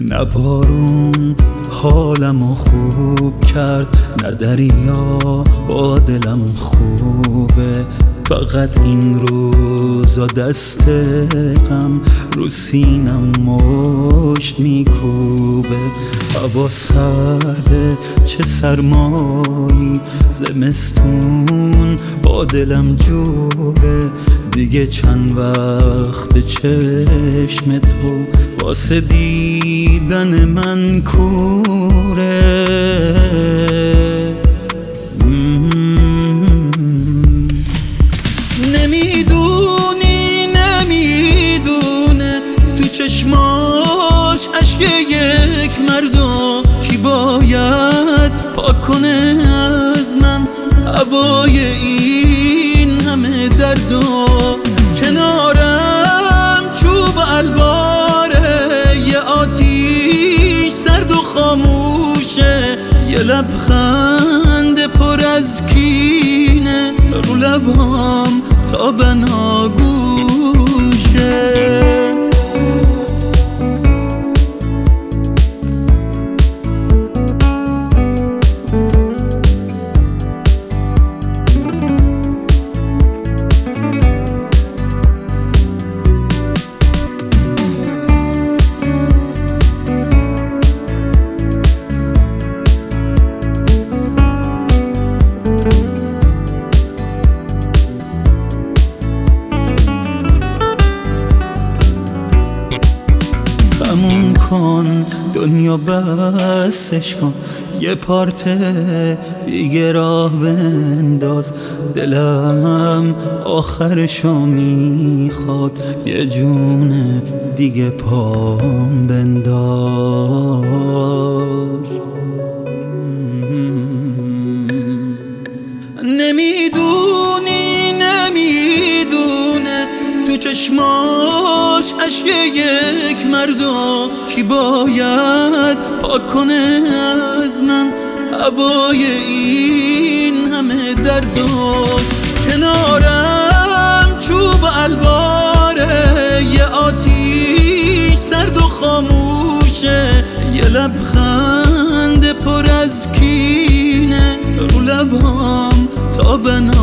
نه بارون حالمو خوب کرد، نه دریا با دلم خوبه. فقط این روزا دست غم رو سینم مشت میکوبه. هوا سرده چه سرمایی، زمستون با دلم جوره. دیگه چند وقت چشم تو واسه دیدن من کوره. نمیدونه تو چشماش اشک یک مردو کی باید پاک کنه از من هوای این همه درد. و کنارم چوب الواره، یه آتیش سرد و خاموشه. یه لبخند پر از کینه رو لبام تا بناگوشه. تموم کن دنیا بسش کن، یه پارت دیگه راه بنداز. دلم آخرشو میخواد یه جون دیگه پام بنداز. نمیدونه تو چشماش اشک یک مردو کی باید پاک کنه از من هوای این همه درد. و کنارم چوب الواره، یه آتیش سرد و خاموشه. یه لبخند پر از کینه رو لبام تا بنا